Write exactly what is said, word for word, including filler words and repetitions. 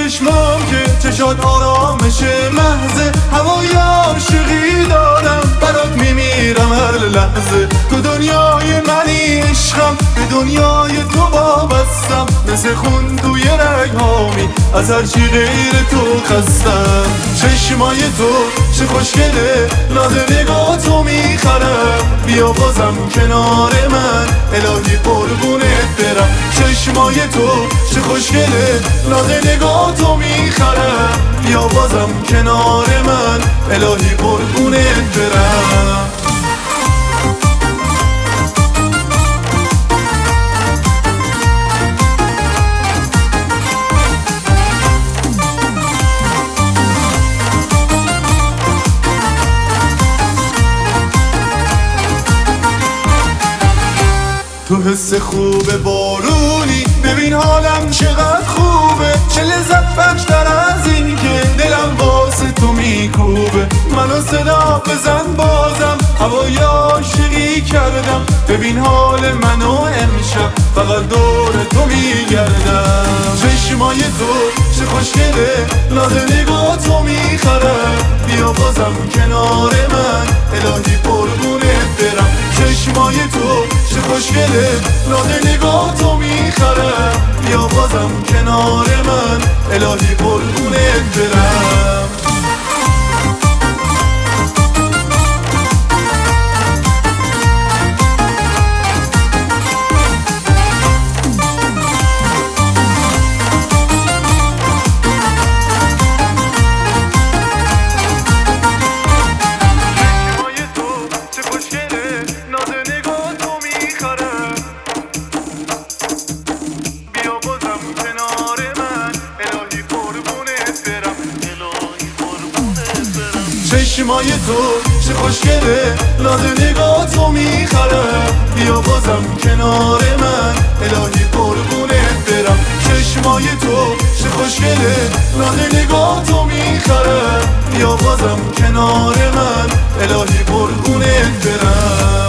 چشمام که چشات آرامش محضه، هوای عاشقی دارم برات میمیرم هر لحظه. تو دنیای منی عشقم، به دنیای تو وابستم، مثل خون توی رگهامی از هرچی غیر تو خستم. چشمای تو چه خوشگله، ناز نگاه تو میخرم، بیا بازم کنار من الهی قربونت برم. چشمای تو چه خوشگله، ناز نگاه تو میخرم، بیا بازم کنار من الهی قربونت برم. تو حس خوب بارونی، ببین حالم چقدر خوبه، چه لذت بخشتر از این که دلم واسه تو میکوبه. منو صدا بزن بازم، هوای عاشقی کردم، ببین حال منو امشب فقط دور تو میگردم. چشمای تو چه خوشگله، ناز نگاه تو میخرم، بیا بازم کنار من الهی قربونت برم. چشمای تو چه خوشگله، ناز نگاه تو میخرم، بیا بازم کنار من الهی قربونت برم. چشمای تو چه خوشگله، ناز نگاه تو میخرم، بیا بازم کنار من الهی قربونت برم. چشمای تو چه خوشگله، ناز نگاه تو میخرم، بیا بازم کنار من الهی قربونت برم.